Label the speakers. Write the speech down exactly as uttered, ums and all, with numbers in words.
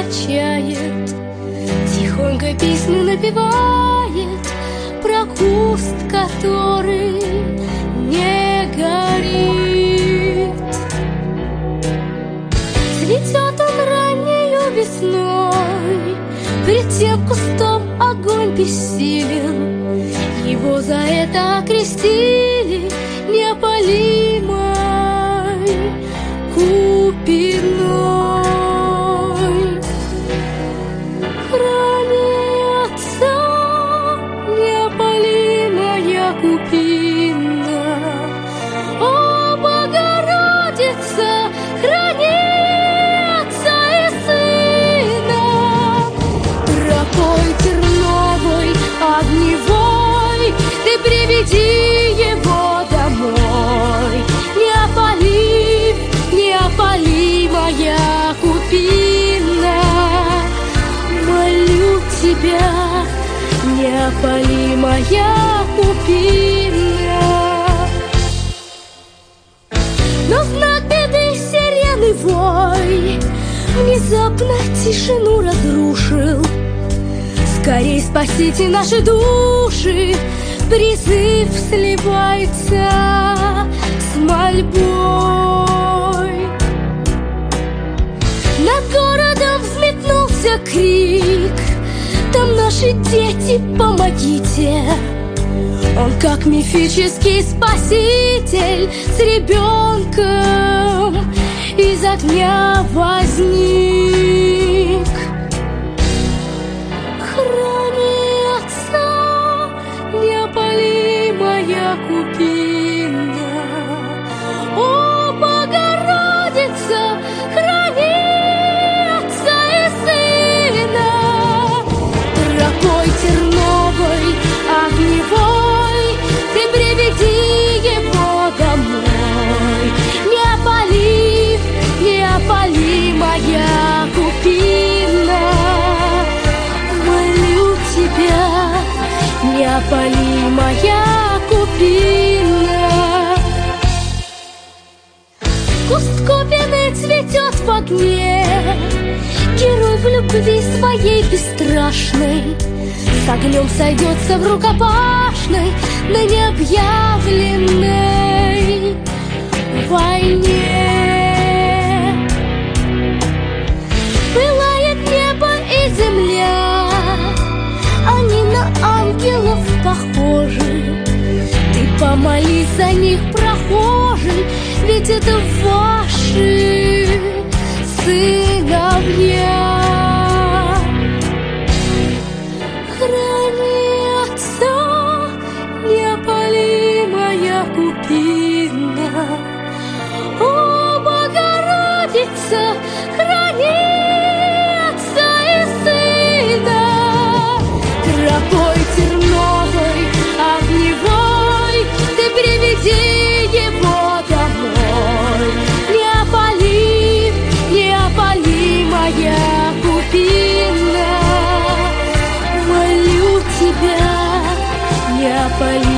Speaker 1: качает, тихонько песню напевает про куст, который не горит. Цветет он раннею весной, пред тем кустом огонь бессилен. Его за это окрестили неопалимой купиной. Храни отца, неопалимая купина. О, Богородица, храни отца и сына. Тропой терновой, огневой ты приведи его домой. Неопалим, неопалимая купина, молю тебя, неопалимая купина. Но знак беды сирены вой внезапно тишину разрушил. Скорей спасите наши души, призыв сливается с мольбой. Над городом взметнулся крик, там наши дети, помогите. Он, как мифический спаситель, с ребенком из огня возник. Храни отца, неопалимая купина. О, Богородица, храни отца и сына. Тропой терновой, огневой ты приведи его домой. Неопалим, неопалимая купина, молю тебя, неопалимая купина. Куст купины цветет в огне, герой в любви своей бесстрашной с огнем сойдется в рукопашной на необъявленной войне. Пылает небо и земля, они на ангелов похожи. Ты помолись за них, прохожий, ведь это ваши сыновья. Храни отца, неопалимая купина. О, Богородица, храни отца и сына. Тропой терновой, огневой ты приведи его домой. Неопалим, неопалимая купина, молю тебя, неопалимая